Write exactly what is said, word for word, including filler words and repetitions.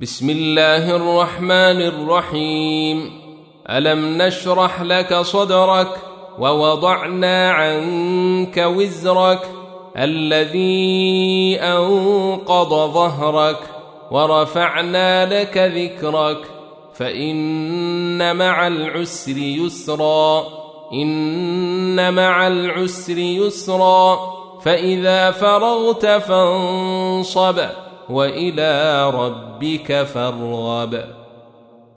بسم الله الرحمن الرحيم. ألم نشرح لك صدرك ووضعنا عنك وزرك الذي أنقض ظهرك ورفعنا لك ذكرك فإن مع العسر يسرا إن مع العسر يسرا فإذا فرغت فانصب وإلى ربك فارغب.